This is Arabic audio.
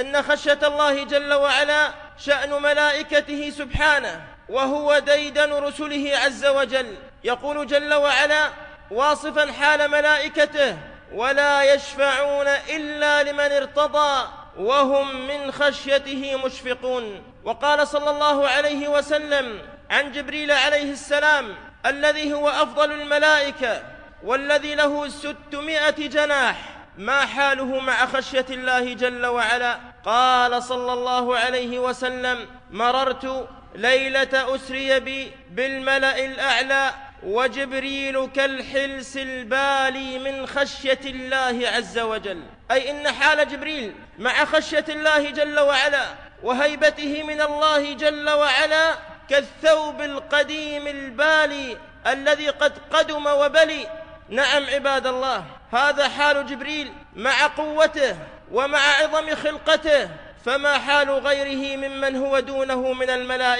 أن خشية الله جل وعلا شأن ملائكته سبحانه، وهو ديدن رسله عز وجل. يقول جل وعلا واصفا حال ملائكته: ولا يشفعون إلا لمن ارتضى وهم من خشيته مشفقون. وقال صلى الله عليه وسلم عن جبريل عليه السلام الذي هو أفضل الملائكة والذي له 600 جناح: ما حاله مع خشية الله جل وعلا؟ قال صلى الله عليه وسلم: مررت ليلة أسري بي بالملأ الأعلى وجبريل كالحلس البالي من خشية الله عز وجل. أي إن حال جبريل مع خشية الله جل وعلا وهيبته من الله جل وعلا كالثوب القديم البالي الذي قد قدم وبلي. نعم عباد الله، هذا حال جبريل مع قوته ومع عظم خلقته، فما حال غيره ممن هو دونه من الملائكة؟